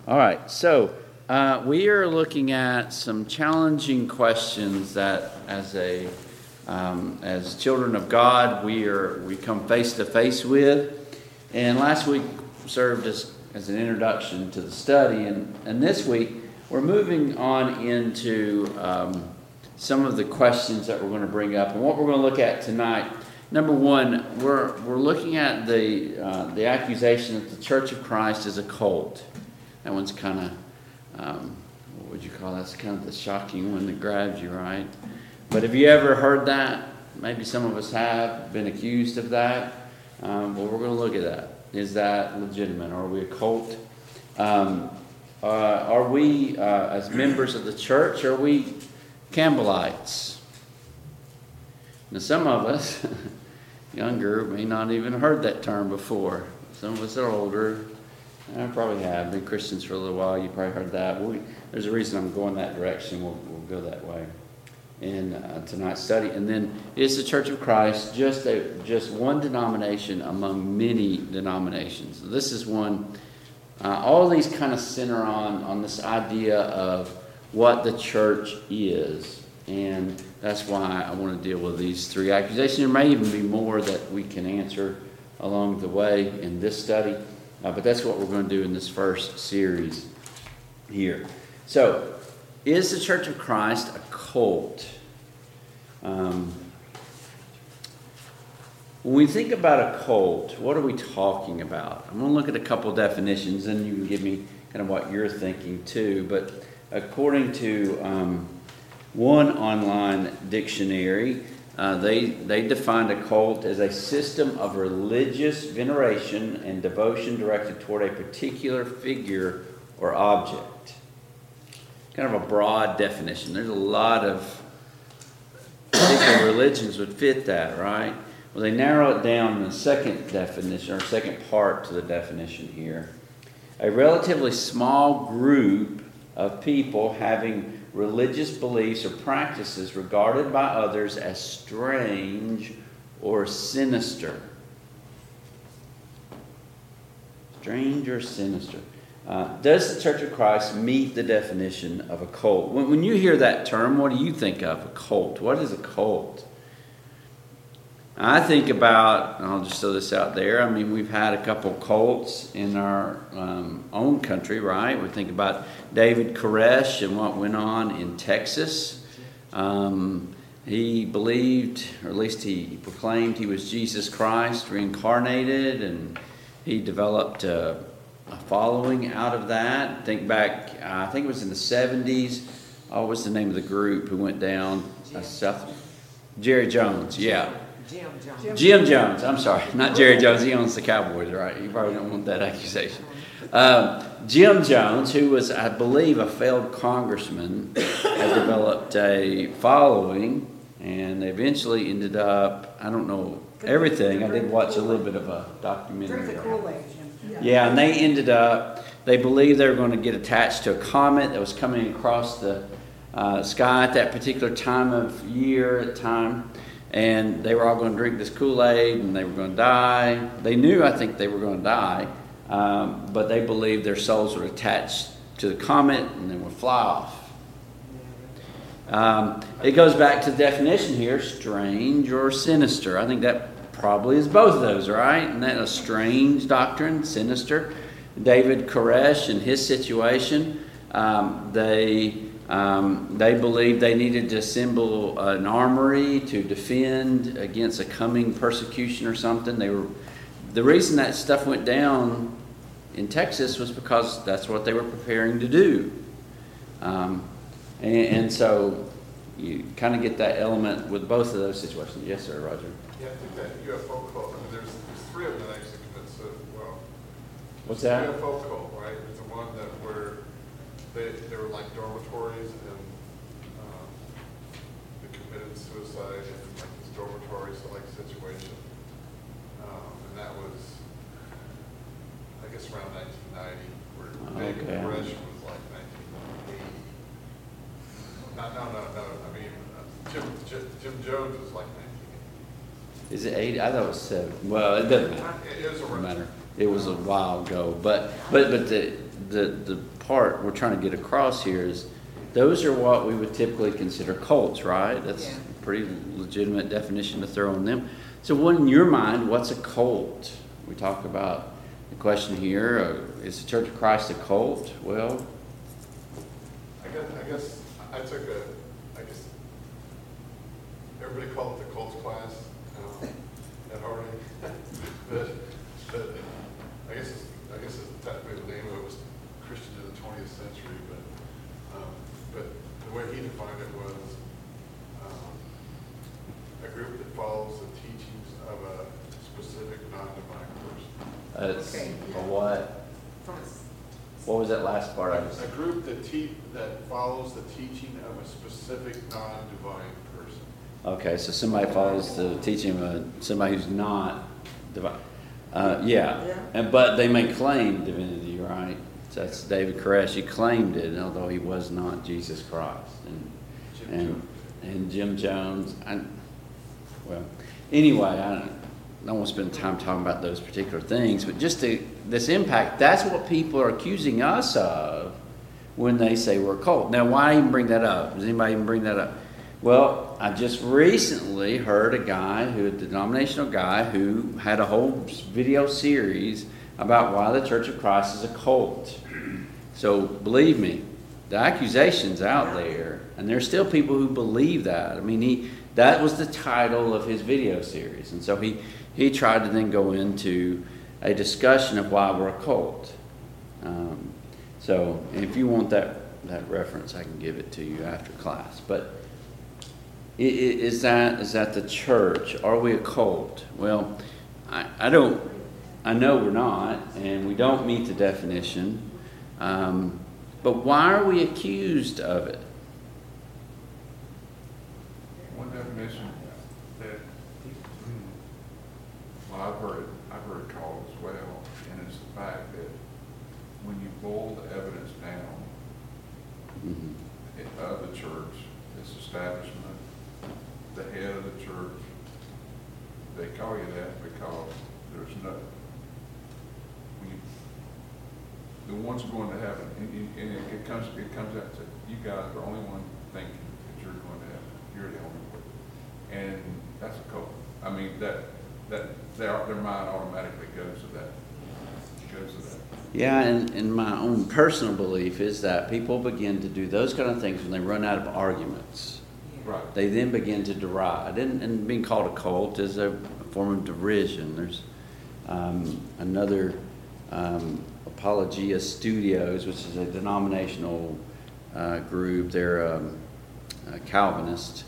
All right, so we are looking at some challenging questions that, as children of God, we come face to face with. And last week served as an introduction to the study, and this week we're moving on into some of the questions that we're going to bring up, and what we're going to look at tonight. Number one, we're looking at the accusation that the Church of Christ is a cult. That one's kind of, what would you call that? That's kind of the shocking one that grabs you, right? But have you ever heard that? Maybe some of us have been accused of that. Well, we're going to look at that. Is that legitimate? Are we a cult? Are we, as members of the church, are we Campbellites? Now, some of us, younger, may not even have heard that term before. Some of us are older. I probably have been Christians for a little while. You probably heard that. There's a reason I'm going that direction. We'll go that way in tonight's study. And then, is the Church of Christ just one denomination among many denominations? This is one. All of these kind of center on this idea of what the church is, and that's why I want to deal with these three accusations. There may even be more that we can answer along the way in this study. But that's what we're going to do in this first series here. So, is the Church of Christ a cult? When we think about a cult, what are we talking about? I'm going to look at a couple definitions, and you can give me kind of what you're thinking too. But according to one online dictionary, they defined a cult as a system of religious veneration and devotion directed toward a particular figure or object. Kind of a broad definition. There's a lot of particular religions would fit that, right? Well, they narrow it down in the second definition, or second part to the definition here. A relatively small group of people having religious beliefs or practices regarded by others as strange or sinister. Strange or sinister. Does the Church of Christ meet the definition of a cult? When you hear that term, what do you think of? A cult. What is a cult? I think about, and I'll just throw this out there, I mean, we've had a couple cults in our own country, right? We think about David Koresh and what went on in Texas. He believed, or at least he proclaimed, he was Jesus Christ reincarnated, and he developed a following out of that. Think back, I think it was in the 70s. What was the name of the group who went down south? Jerry Jones, yeah. Jim Jones. I'm sorry, not Jerry Jones. He owns the Cowboys, right? You probably don't want that accusation. Jim Jones, who was, I believe, a failed congressman, had developed a following, and they eventually ended up, I don't know everything. I did watch a little bit of a documentary. Yeah, and they ended up, they believed they were going to get attached to a comet that was coming across the sky at that particular time of year, and they were all going to drink this Kool-Aid, and they were going to die. They knew, I think, they were going to die, but they believed their souls were attached to the comet and then would fly off. It goes back to the definition here, strange or sinister. I think that probably is both of those, right? And that a strange doctrine, sinister. David Koresh and his situation, they believed they needed to assemble an armory to defend against a coming persecution or something. The reason that stuff went down in Texas was because that's what they were preparing to do. And so you kind of get that element with both of those situations. Yes, sir, Roger. Yeah, I think that UFO cult, I mean, there's three of them that actually commit so well. What's that? UFO cult, right? It's the one that where they were like dormitories, and they committed suicide in like this dormitory like situation, and that was, I guess, around 1990, where David Koresh was like 1980. No. I mean, Jim Jones was like 1980. Is it 80? I thought it was 7. Well, it doesn't matter. It doesn't matter. It was a while ago, but the part we're trying to get across here is those are what we would typically consider cults, right? That's a pretty legitimate definition to throw on them. So what in your mind, what's a cult? We talk about the question here, is the Church of Christ a cult? Well, I guess everybody called it the cults class at Harding. but I guess it's technically the name of it was Christian in the 20th century, but the way he defined it was a group that follows the teachings of a specific non-divine person. it's a what? What was that last part? A group that follows the teaching of a specific non-divine person. Okay, so somebody follows the teaching of somebody who's not divine. But they may claim divinity, right? So that's David Koresh. He claimed it, although he was not Jesus Christ. And Jim Jones. Anyway, I don't want to spend time talking about those particular things, but just this impact, that's what people are accusing us of when they say we're a cult. Now, why even bring that up? Does anybody even bring that up? Well, I just recently heard a denominational guy who had a whole video series about why the Church of Christ is a cult. So believe me, the accusation's out there, and there's still people who believe that. I mean, that was the title of his video series, and so he tried to then go into a discussion of why we're a cult. So if you want that reference, I can give it to you after class. But is that the church? Are we a cult? Well, I know we're not, and we don't meet the definition. But why are we accused of it? One definition that I've heard it called as well, and it's the fact that when you boil the evidence down of the church, its establishment, the head of the church, they call you that because there's no. The one's going to heaven, and it comes out to you guys are the only one thinking that you're going to heaven. You're the only one, and that's a cult. I mean that their mind automatically goes to that. Yeah, and my own personal belief is that people begin to do those kind of things when they run out of arguments. Right. They then begin to deride, and being called a cult is a form of derision. There's another Apologia Studios, which is a denominational group. They're a Calvinist.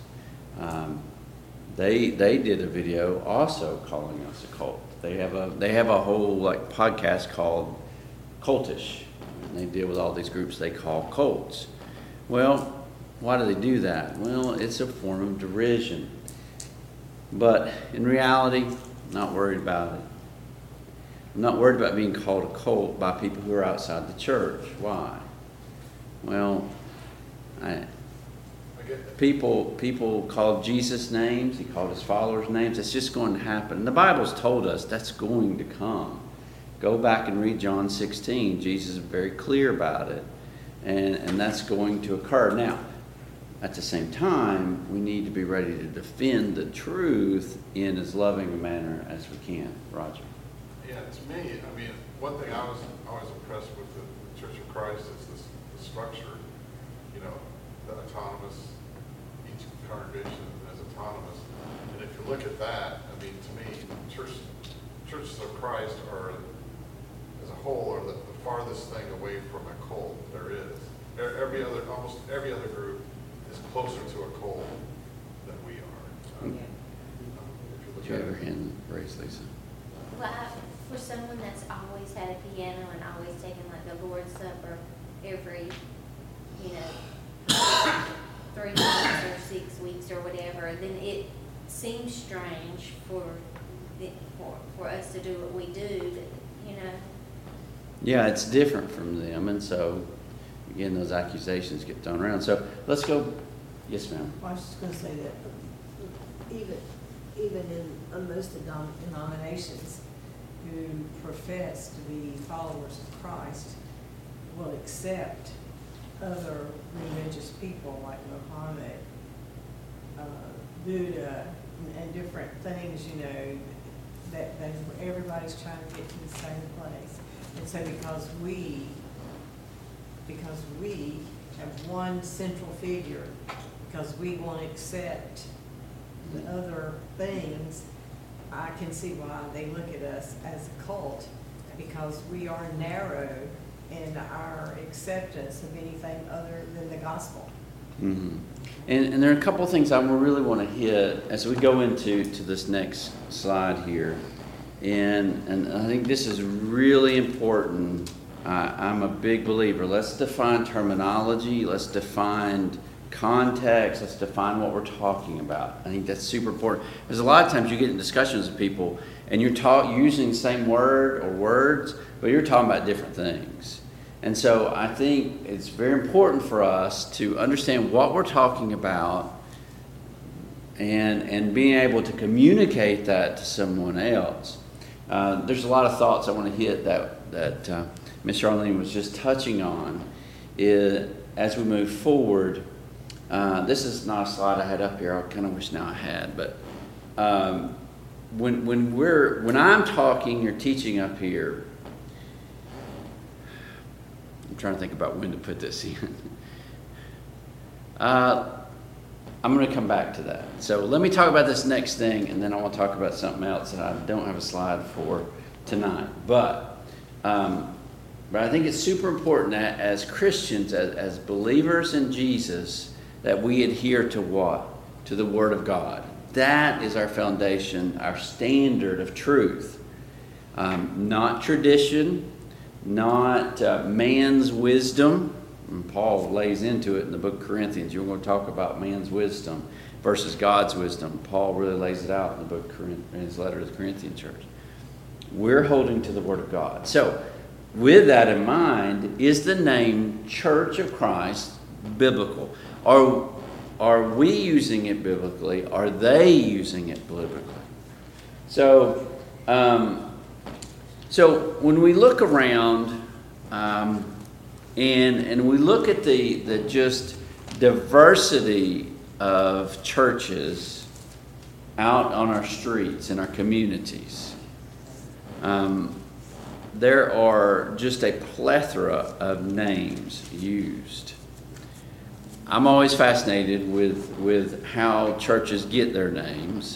They did a video also calling us a cult. They have a whole podcast called Cultish, and they deal with all these groups they call cults. Well, why do they do that? Well, it's a form of derision. But in reality, I'm not worried about it. I'm not worried about being called a cult by people who are outside the church. Why? Well, people called Jesus names. He called his followers names. It's just going to happen. And the Bible's told us that's going to come. Go back and read John 16. Jesus is very clear about it. And that's going to occur. Now, at the same time, we need to be ready to defend the truth in as loving a manner as we can. Roger. Yeah, to me, I mean, one thing I was always impressed with the Church of Christ is the structure, the autonomous, each congregation is autonomous. And if you look at that, I mean, to me, churches of Christ are, as a whole, are the farthest thing away from a cult there is. Almost every other group is closer to a cult than we are. Did you have your hand raised, Lisa? Well, for someone that's always had a piano and always taken the Lord's Supper every, 3 months or 6 weeks or whatever, then it seems strange for us to do what we do, Yeah, it's different from them, and so again, those accusations get thrown around. So let's go. Yes, ma'am. Well, I was just going to say that even in most denominations who profess to be followers of Christ, will accept other religious people like Muhammad, Buddha, and different things, you know, that everybody's trying to get to the same place. And so because we have one central figure, because we want to accept the other things, I can see why they look at us as a cult, because we are narrow in our acceptance of anything other than the gospel. Mm-hmm. And there are a couple of things I really want to hit as we go into this next slide here. And I think this is really important. I'm a big believer. Let's define terminology. Let's define context. Let's define what we're talking about. I think that's super important. Because a lot of times you get in discussions with people and you're using the same word or words, but you're talking about different things. And so I think it's very important for us to understand what we're talking about and being able to communicate that to someone else. There's a lot of thoughts I want to hit that Ms. Charlene was just touching on as we move forward. This is not a slide I had up here. I kind of wish now I had. But when I'm talking or teaching up here, I'm trying to think about when to put this in. I'm going to come back to that. So let me talk about this next thing, and then I want to talk about something else that I don't have a slide for tonight. But I think it's super important that as Christians, as believers in Jesus, that we adhere to what? To the Word of God. That is our foundation, our standard of truth. Not tradition, not man's wisdom. And Paul lays into it in the book of Corinthians. You're going to talk about man's wisdom versus God's wisdom. Paul really lays it out in the book in his letter to the Corinthian church. We're holding to the Word of God. So, with that in mind, is the name Church of Christ biblical? Are we using it biblically? Are they using it biblically? So when we look around and we look at the just diversity of churches out on our streets, in our communities, there are just a plethora of names used. I'm always fascinated with how churches get their names.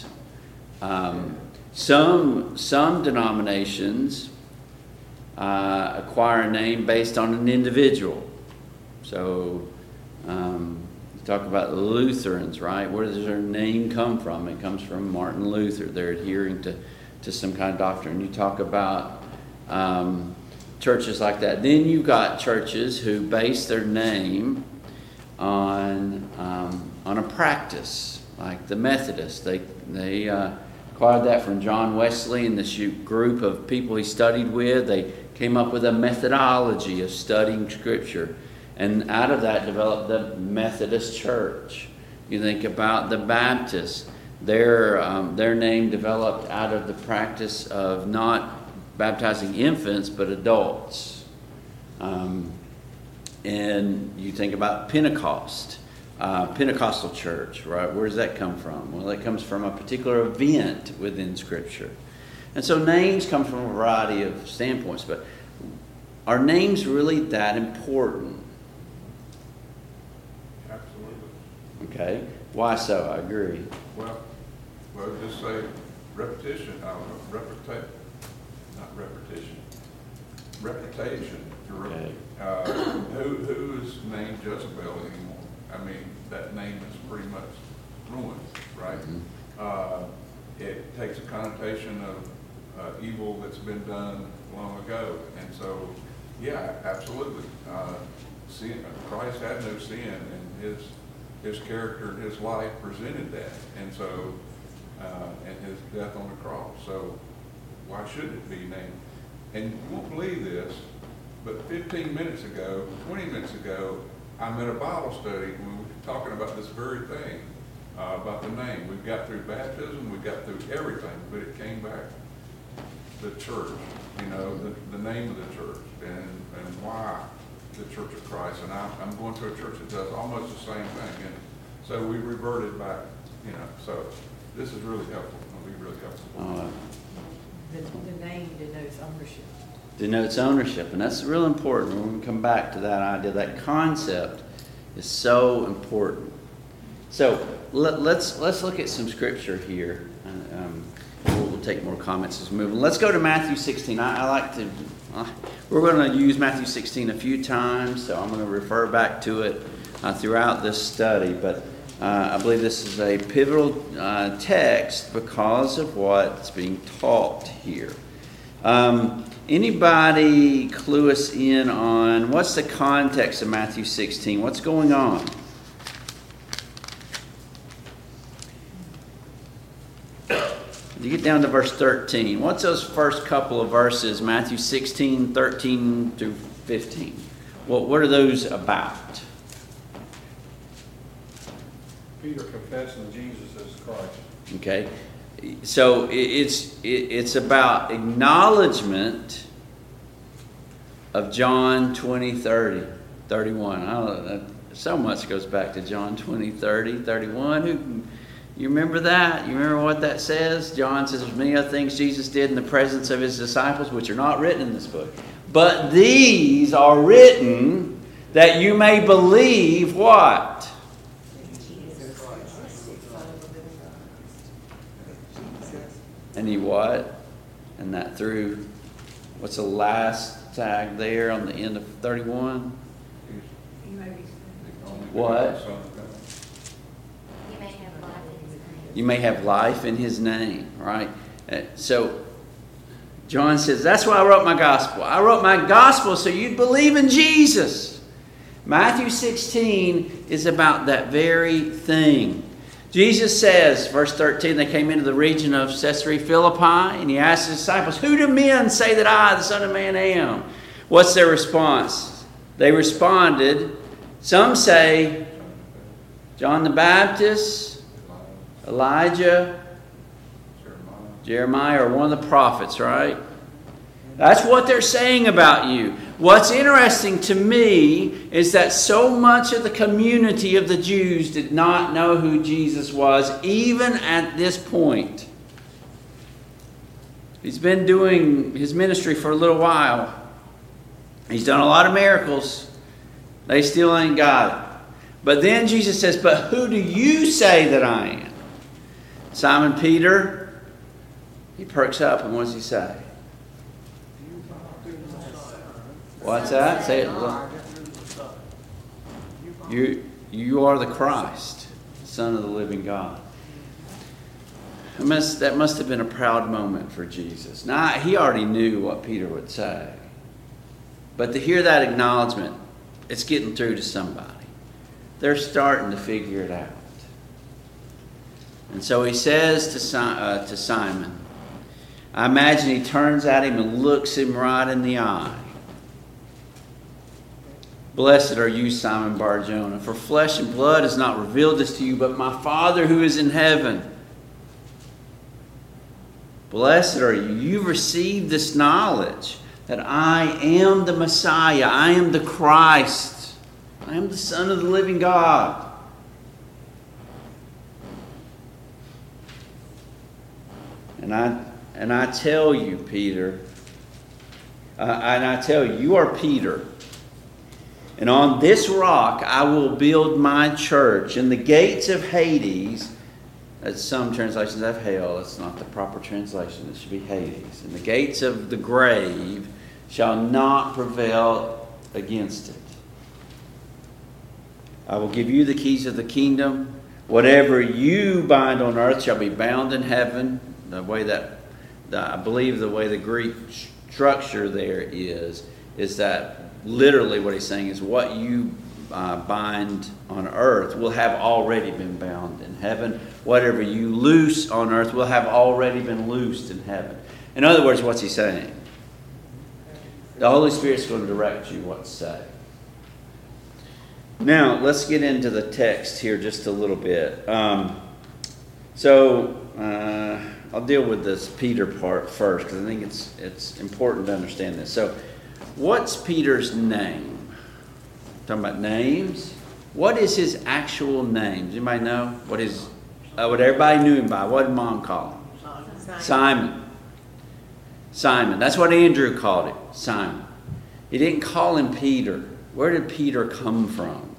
Some denominations acquire a name based on an individual. So you talk about the Lutherans, right? Where does their name come from? It comes from Martin Luther. They're adhering to some kind of doctrine. You talk about churches like that. Then you've got churches who base their name on a practice, like the Methodists. They acquired that from John Wesley and this group of people he studied with. They came up with a methodology of studying Scripture, and out of that developed the Methodist Church. You think about the Baptists. Their name developed out of the practice of not baptizing infants but adults. And you think about Pentecost, Pentecostal church, right? Where does that come from? Well, that comes from a particular event within Scripture. And so names come from a variety of standpoints, but are names really that important? Absolutely. Okay. Why so? I agree. Well, just say repetition. Reputation. Okay. Who is named Jezebel anymore? I mean, that name is pretty much ruined, right? Mm-hmm. It takes a connotation of evil that's been done long ago, and so, yeah, absolutely. Christ had no sin, and his character and his life presented that, and so, and his death on the cross. So, why should it be named? And you won't believe this, but 15 minutes ago, 20 minutes ago, I'm at a Bible study and we were talking about this very thing, about the name. We got through baptism, we got through everything, but it came back. The church, the name of the church, and why the Church of Christ, and I'm going to a church that does almost the same thing, and so we reverted back, so this is really helpful, it'll be really helpful. The name denotes ownership. Denotes ownership, and that's real important. We're going to come back to that idea. That concept is so important. So let's look at some scripture here. We'll take more comments as we move. Let's go to Matthew 16. We're going to use Matthew 16 a few times, so I'm going to refer back to it throughout this study. But I believe this is a pivotal text because of what's being taught here. Anybody clue us in on what's the context of Matthew 16? What's going on? You get down to verse 13. What's those first couple of verses, Matthew 16, 13 through 15? What are those about? Peter confessing Jesus as Christ. Okay, so it's about acknowledgement of John 20, 30, 31. I don't know, so much goes back to John 20, 30, 31. You remember that? You remember what that says? John says, there's many other things Jesus did in the presence of his disciples, which are not written in this book. But these are written that you may believe what? And he what? And that through, what's the last tag there on the end of 31? What? You may have life in his name, right? So John says, that's why I wrote my gospel. I wrote my gospel so you'd believe in Jesus. Matthew 16 is about that very thing. Jesus says, verse 13, they came into the region of Caesarea Philippi, and he asked his disciples, who do men say that I, the Son of Man, am? What's their response? They responded, some say John the Baptist, Elijah, Jeremiah, or one of the prophets, right? That's what they're saying about you. What's interesting to me is that so much of the community of the Jews did not know who Jesus was, even at this point. He's been doing his ministry for a little while. He's done a lot of miracles. They still ain't got it. But then Jesus says, but who do you say that I am? Simon Peter, he perks up, and what does he say? What's that? Say it. You are the Christ, Son of the living God. That must have been a proud moment for Jesus. Now, he already knew what Peter would say. But to hear that acknowledgement, it's getting through to somebody. They're starting to figure it out. And so he says to Simon, I imagine he turns at him and looks him right in the eye. Blessed are you, Simon Bar-Jonah, for flesh and blood has not revealed this to you, but my Father who is in heaven. Blessed are you. You've received this knowledge that I am the Messiah. I am the Christ. I am the Son of the living God. And I tell you, Peter, and I tell you, you are Peter. And on this rock I will build my church, and the gates of Hades, as some translations have hell, that's not the proper translation, it should be Hades. And the gates of the grave shall not prevail against it. I will give you the keys of the kingdom. Whatever you bind on earth shall be bound in heaven. The way that, I believe the way the Greek structure there is that literally what he's saying is what you bind on earth will have already been bound in heaven. Whatever you loose on earth will have already been loosed in heaven. In other words, what's he saying? The Holy Spirit's going to direct you what to say. Now, let's get into the text here just a little bit. I'll deal with this Peter part first because I think it's important to understand this. So, what's Peter's name? Talking about names. What is his actual name? Does anybody know? What everybody knew him by? What did Mom call him? Simon. Simon. That's what Andrew called it. Simon. He didn't call him Peter. Where did Peter come from?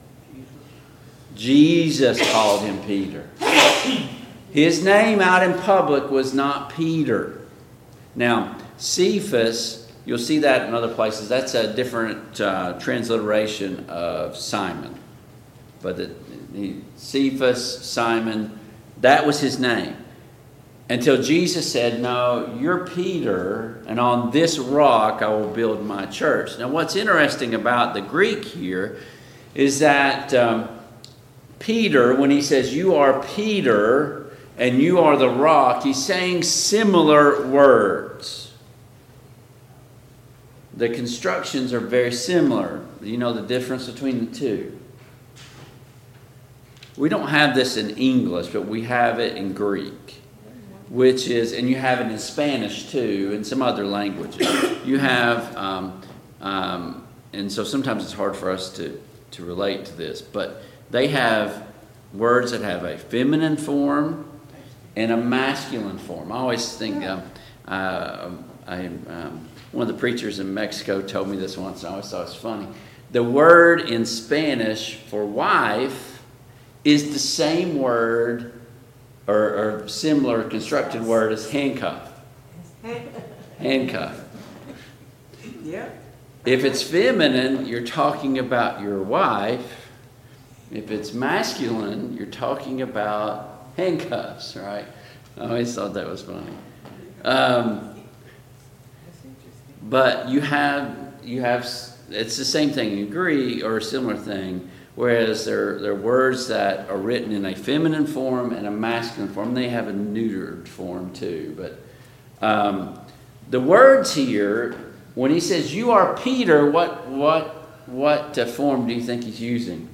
Jesus called him Peter. His name out in public was not Peter. Now, Cephas, you'll see that in other places. That's a different transliteration of Simon. But Cephas, Simon, that was his name. Until Jesus said, no, you're Peter, and on this rock I will build my church. Now, what's interesting about the Greek here is that Peter, when he says, you are Peter and you are the rock, he's saying similar words. The constructions are very similar. You know the difference between the two? We don't have this in English, but we have it in Greek. Which is, and you have it in Spanish too, and some other languages. You have, and so sometimes it's hard for us to relate to this, but they have words that have a feminine form and a masculine form. I always think, one of the preachers in Mexico told me this once, and I always thought it was funny. The word in Spanish for wife is the same word or similar constructed word as handcuff. Handcuff. Yeah. If it's feminine, you're talking about your wife. If it's masculine, you're talking about handcuffs, right? I always thought that was funny. But you have it's the same thing. You agree or a similar thing. Whereas there are words that are written in a feminine form and a masculine form. They have a neutered form too. But the words here, when he says, you are Peter, what form do you think he's using?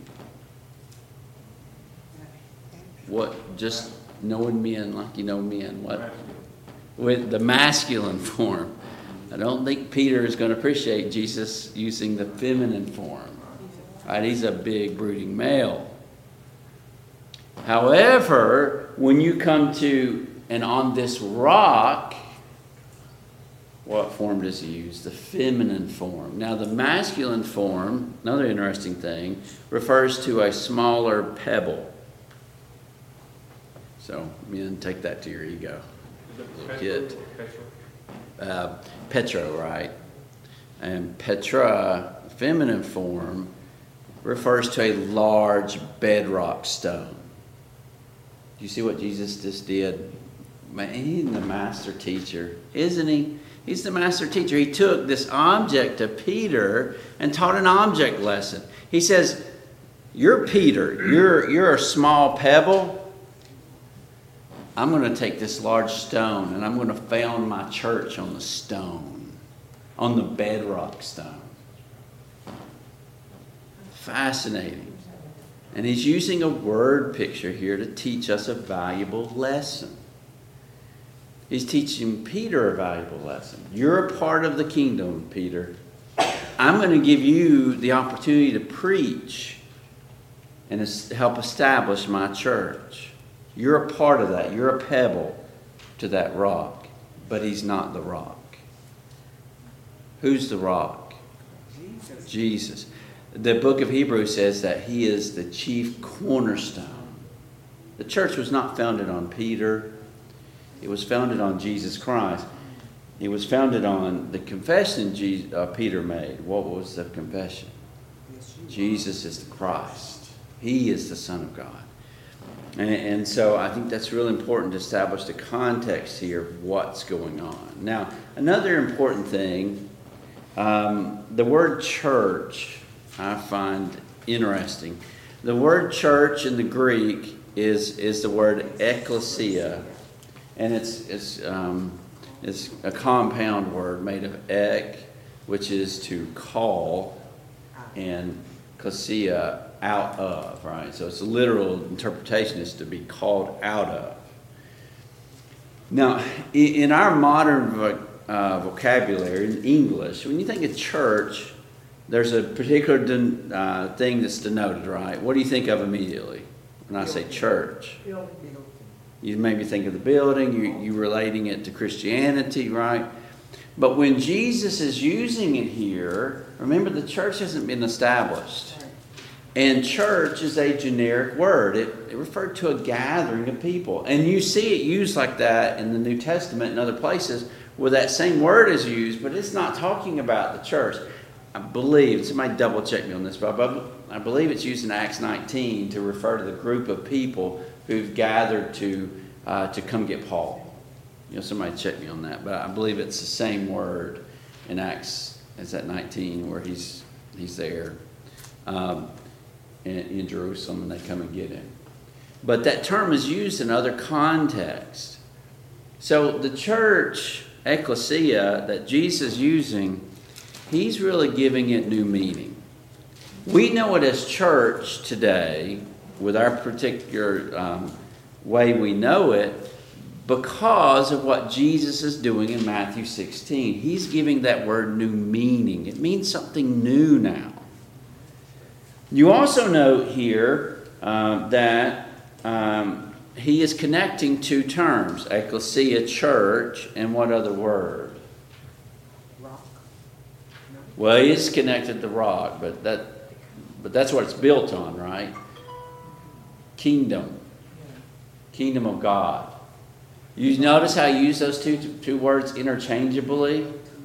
What, just knowing men like you know men? What? With the masculine form. I don't think Peter is going to appreciate Jesus using the feminine form. Right, he's a big brooding male. However, when you come to, and on this rock, what form does he use? The feminine form. Now the masculine form, another interesting thing, refers to a smaller pebble. So, men, take that to your ego. Kid. Petro, right? And Petra, feminine form, refers to a large bedrock stone. You see what Jesus just did? Man, he's the master teacher, isn't he? He's the master teacher. He took this object of Peter and taught an object lesson. He says, you're Peter. You're a small pebble. I'm going to take this large stone and I'm going to found my church on the stone, on the bedrock stone. Fascinating. And he's using a word picture here to teach us a valuable lesson. He's teaching Peter a valuable lesson. You're a part of the kingdom, Peter. I'm going to give you the opportunity to preach and help establish my church. You're a part of that. You're a pebble to that rock. But he's not the rock. Who's the rock? Jesus. The book of Hebrews says that he is the chief cornerstone. The church was not founded on Peter. It was founded on Jesus Christ. It was founded on the confession Peter made. What was the confession? Jesus is the Christ. He is the Son of God. And so I think that's really important to establish the context here of what's going on. Now, another important thing, the word church, I find interesting. The word church in the Greek is the word ekklesia, and it's a compound word made of ek, which is to call, and klesia, out of, right? So its literal interpretation is to be called out of. Now, in our modern vocabulary, in English, when you think of church, there's a particular thing that's denoted, right? What do you think of immediately when I say church? You maybe think of the building, you relating it to Christianity, right? But when Jesus is using it here, remember the church hasn't been established. And church is a generic word. It referred to a gathering of people. And you see it used like that in the New Testament and other places where that same word is used, but it's not talking about the church. I believe, somebody double check me on this, but I believe it's used in Acts 19 to refer to the group of people who've gathered to come get Paul. Somebody check me on that, but I believe it's the same word in Acts, is that 19, where he's there in Jerusalem and they come and get him. But that term is used in other contexts. So the church, ecclesia, that Jesus is using, he's really giving it new meaning. We know it as church today, with our particular way we know it, because of what Jesus is doing in Matthew 16. He's giving that word new meaning. It means something new now. You also note here that he is connecting two terms, ecclesia, church, and what other word? Rock. Well, he is connected to rock, but that's what it's built on, right? Kingdom of God. You notice how you use those two words interchangeably?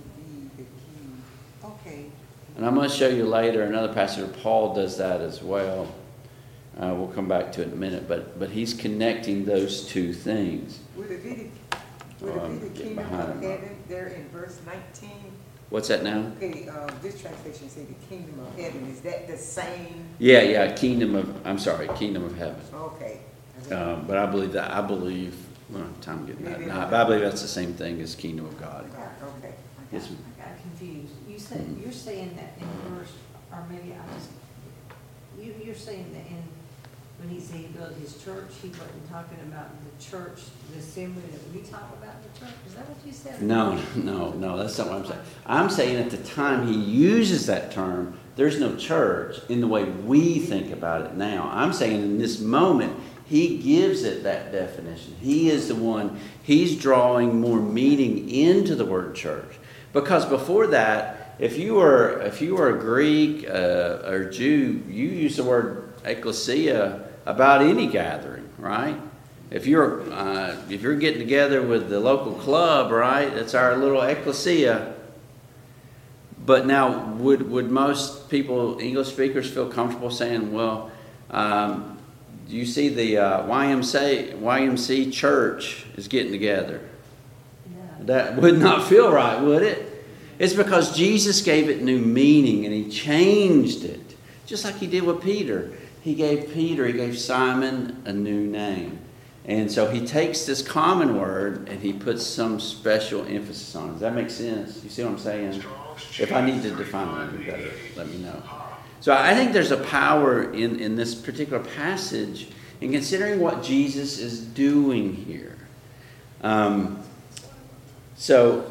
Okay. And I'm going to show you later another passage where Paul does that as well. We'll come back to it in a minute, but he's connecting those two things. Would it be the kingdom of heaven there in verse 19? What's that now? Okay, this translation says the kingdom of heaven. Is that the same? Yeah, kingdom of heaven. Okay. But I believe, time getting that. No, but I believe that's the same thing as kingdom of God. Okay. Yes, ma'am. I got confused. You're saying that in verse, or maybe you're saying that when he said he built his church, he wasn't talking about the church, the assembly that we talk about the church? Is that what you said? No, that's not what I'm saying. I'm saying at the time he uses that term, there's no church in the way we think about it now. I'm saying in this moment, he gives it that definition. He is the one, he's drawing more meaning into the word church. Because before that, if you were a Greek or Jew, you use the word ecclesia about any gathering, right? If you're getting together with the local club, right, it's our little ecclesia. But now, would most people, English speakers, feel comfortable saying, well, do you see the YMC church is getting together? No. That would not feel right, would it? It's because Jesus gave it new meaning and he changed it. Just like he did with Peter. He gave Simon a new name. And so he takes this common word and he puts some special emphasis on it. Does that make sense? You see what I'm saying? If I need to define it better, let me know. So I think there's a power in this particular passage in considering what Jesus is doing here. So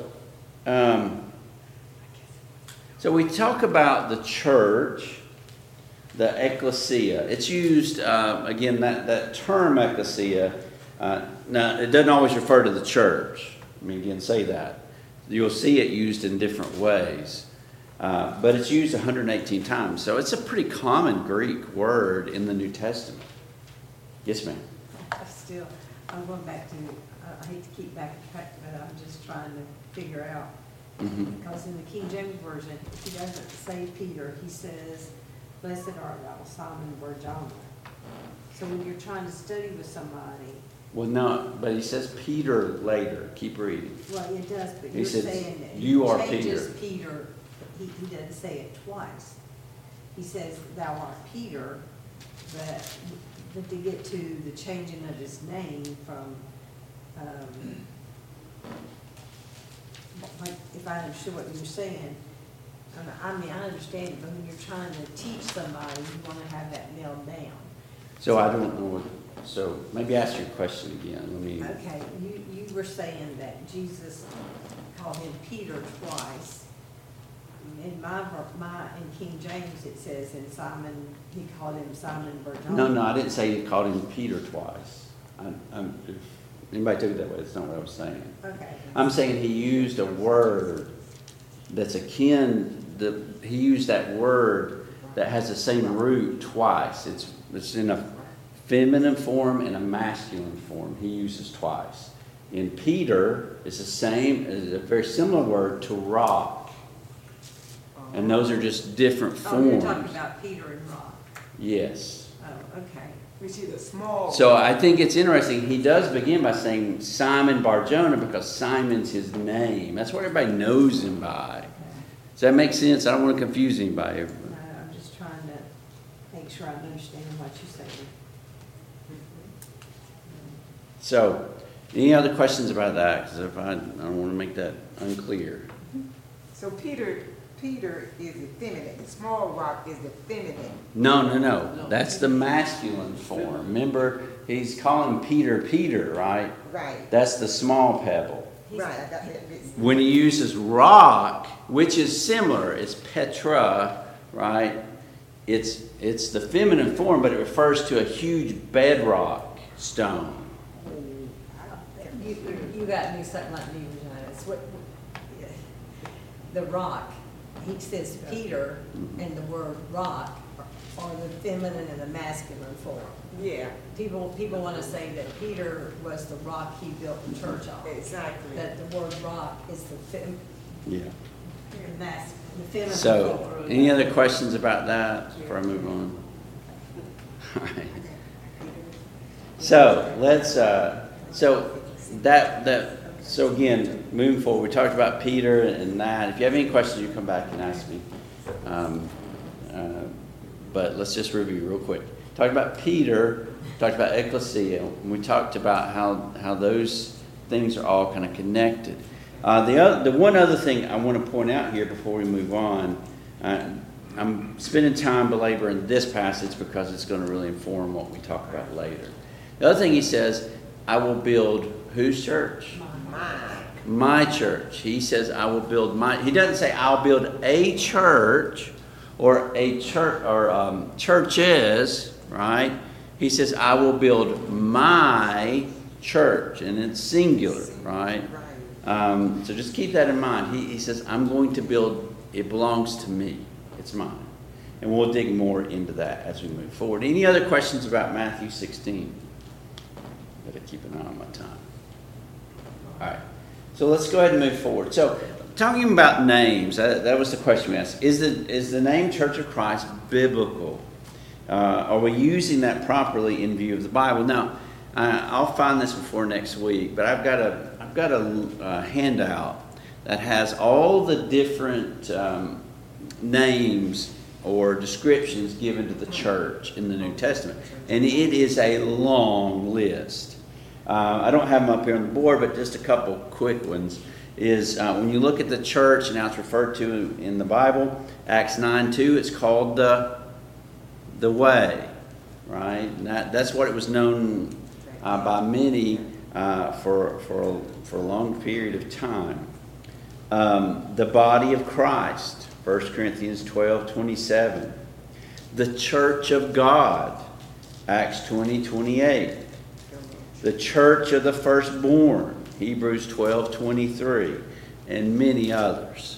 we talk about the church, the ecclesia. It's used, again, that term ecclesia. Now, it doesn't always refer to the church. I mean, again, say that. You'll see it used in different ways. But it's used 118 times. So it's a pretty common Greek word in the New Testament. Yes, ma'am. I'm going back to, I hate to keep back track, but I'm just trying to figure out. Mm-hmm. Because in the King James Version, he doesn't say Peter, he says, blessed art thou, Simon Bar-Jonah. So when you're trying to study with somebody. Well, no, but he says Peter later. Keep reading. Well, it does, but He you're says, saying that you are he changes Peter. Peter. He doesn't say it twice. He says, thou art Peter, but to get to the changing of his name from, like, if I understood what you were saying, I mean, I understand it, but when you're trying to teach somebody, you want to have that nailed down. So I don't know so maybe ask your question again. Okay, you were saying that Jesus called him Peter twice. in in King James, it says, and Simon, he called him Simon Barjona. No, I didn't say he called him Peter twice. If anybody took it that way, that's not what I was saying. Okay. I'm saying he used a word that's akin, he used that word that has the same root twice. It's in a feminine form and a masculine form. He uses twice. In Peter, it's a very similar word to rock. And those are just different Oh, you're forms. talking about Peter and Rock. Yes. Oh, okay. Which is a small. So I think it's interesting. He does begin by saying Simon Barjona because Simon's his name. That's what everybody knows him by. Does that make sense? I don't want to confuse anybody. No, I'm just trying to make sure I'm understanding what you're saying. So, any other questions about that? Because I don't want to make that unclear. So Peter is the feminine, the small rock is the feminine. No. That's the masculine form. Remember, he's calling Peter, right? Right, That's the small pebble. right, I got that written. When he uses rock, which is similar, it's Petra, right? It's the feminine form, but it refers to a huge bedrock stone. You got me something like me, Regina. It's what, the rock, he says Peter and the word rock are the feminine and the masculine form. Yeah, People want to say that Peter was the rock he built the church on. exactly. That the word rock is the Yeah. feminine So, form. any other questions about that before I move on? All right. So let's. So again, moving forward, we talked about Peter and that. If you have any questions, you come back and ask me. But let's just review real quick. Talked about Peter. Talked about ecclesia. And we talked about how those things are all kind of connected. The one other thing I want to point out here before we move on. I'm spending time belaboring this passage because it's going to really inform what we talk about later. The other thing he says, I will build whose church? My church. He says, I will build my. He doesn't say, I'll build a church or a church or churches, right? He says, I will build my church, and it's singular, right? So just keep that in mind. He says, I'm going to build. It belongs to me. It's mine. And we'll dig more into that as we move forward. Any other questions about Matthew 16? Better keep an eye on my time. All right. So let's go ahead and move forward. So talking about names, that was the question we asked. Is the name Church of Christ biblical? Are we using that properly in view of the Bible? Now, I'll find this before next week, but I've got a handout that has all the different names or descriptions given to the church in the New Testament. And it is a long list. I don't have them up here on the board, but just a couple quick ones. Is when you look at the church and how it's referred to in the Bible, Acts 9:2, it's called the way, right? And that's what it was known by many for a long period of time. The body of Christ, 1 Corinthians 12:27. The church of God, Acts 20:28. The church of the firstborn, Hebrews 12:23, and many others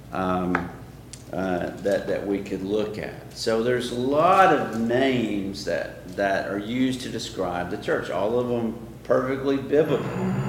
that we could look at. So there's a lot of names that are used to describe the church, all of them perfectly biblical.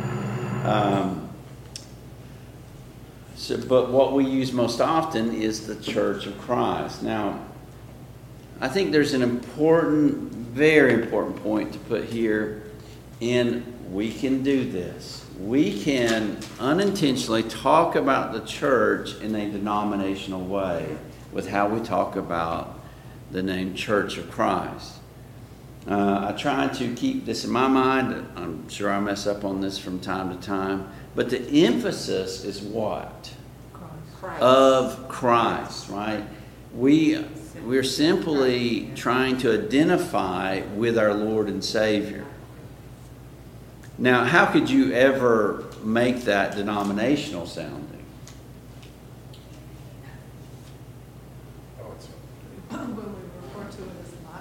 But what we use most often is the Church of Christ. Now, I think there's an important, very important point to put here. And we can do this. We can unintentionally talk about the church in a denominational way with how we talk about the name Church of Christ. I try to keep this in my mind. I'm sure I mess up on this from time to time. But the emphasis is what? Christ. Of Christ, right? We're simply trying to identify with our Lord and Savior. Now, how could you ever make that denominational sounding?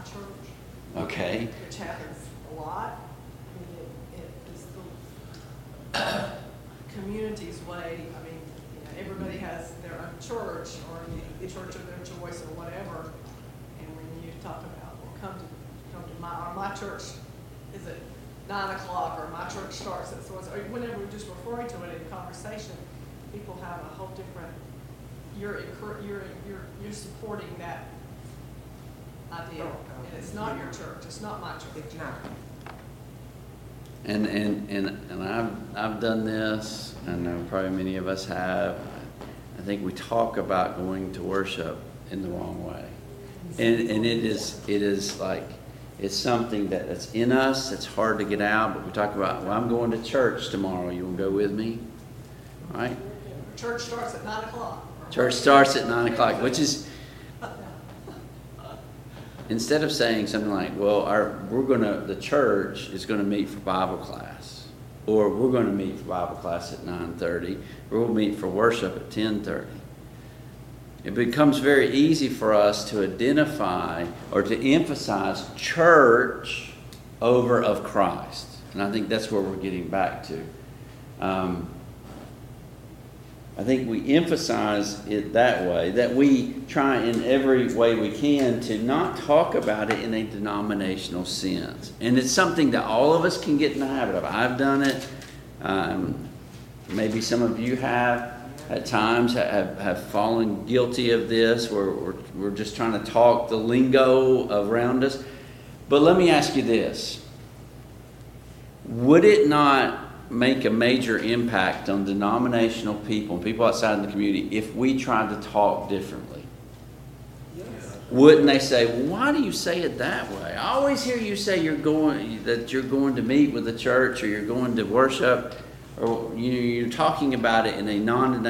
church, Okay. which happens a lot. It is the community's way. I mean, everybody has their own church or the church of their choice or whatever. And when you talk about, well, come to my church is at 9 o'clock, or my church starts at so, or whenever we're just referring to it in conversation, people have a whole different. You're supporting that idea, and it's not your church. It's not my church. It's not. And I've done this. I know probably many of us have. I think we talk about going to worship in the wrong way, and it is like it's something that's in us. It's hard to get out, but we talk about. Well, I'm going to church tomorrow. You want to go with me? All right. Church starts at 9 o'clock. Church starts at 9 o'clock, which is, instead of saying something like, well, the church is going to meet for Bible class, or we're going to meet for Bible class at 9:30, or we'll meet for worship at 10:30. It becomes very easy for us to identify or to emphasize church over of Christ. And I think that's where we're getting back to. I think we emphasize it that way, that we try in every way we can to not talk about it in a denominational sense. And it's something that all of us can get in the habit of. I've done it. Maybe some of you have at times have fallen guilty of this, where we're just trying to talk the lingo around us. But let me ask you this. Would it not make a major impact on denominational people and people outside of the community if we tried to talk differently? Yes. Wouldn't they say, well, why do you say it that way? I always hear you say you're going to meet with the church, or you're going to worship, or you're talking about it in a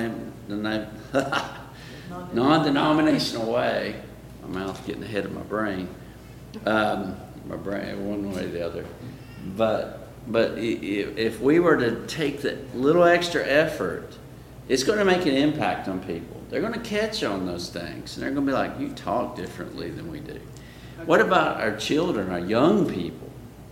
non-denominational way. My mouth's getting ahead of my brain. My brain, one way or the other. But if we were to take that little extra effort, it's going to make an impact on people. They're going to catch on those things, and they're going to be like, you talk differently than we do. What about our children, our young people?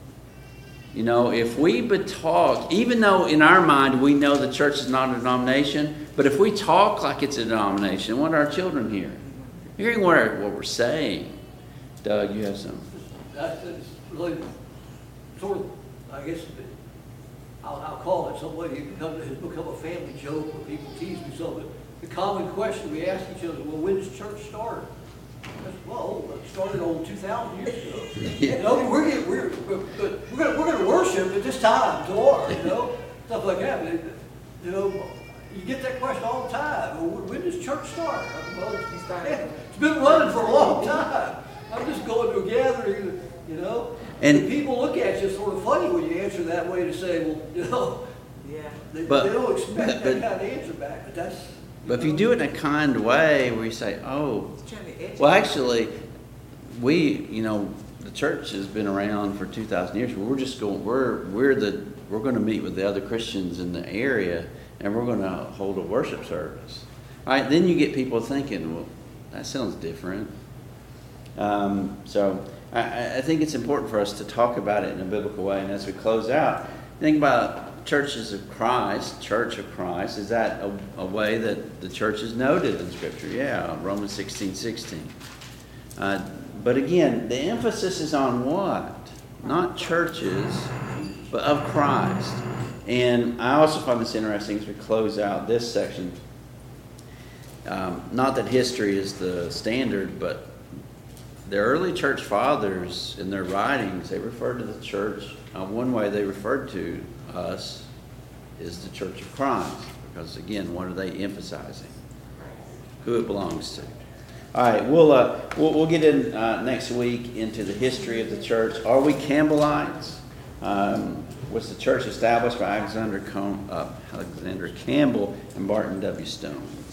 If we would talk, even though in our mind we know the church is not a denomination, but if we talk like it's a denomination, what are our children hearing? You're hearing what we're saying. Doug, you have some. That's really sort of, I guess, I'll call it some way. It has become a family joke where people tease me so. But the common question we ask each other, well, when does church start? Well, it started on 2,000 years ago. We're going to worship at this time tomorrow, stuff like that. But, you get that question all the time. Well, when does church start? Well, it's been running for a long time. I'm just going to a gathering, And people look at you sort of funny when you answer that way, to say, well, Yeah. they don't expect that kind of answer back. But that's. But if you do it in a kind way, where you say, "Oh, It's trying to educate. well, actually, the church has been around for 2,000 years. We're just going. We're going to meet with the other Christians in the area, and we're going to hold a worship service." All right, then you get people thinking, "Well, that sounds different." So I think it's important for us to talk about it in a biblical way. And as we close out, think about churches of Christ, Church of Christ. Is that a way that the church is noted in Scripture? Yeah, Romans 16:16. But again, the emphasis is on what? Not churches, but of Christ. And I also find this interesting as we close out this section. Not that history is the standard, but the early church fathers in their writings, they referred to the church. One way they referred to us is the Church of Christ, because again, what are they emphasizing? Who it belongs to. All right, we'll get in next week into the history of the church. Are we Campbellites? Was the church established by Alexander Campbell and Barton W. Stone?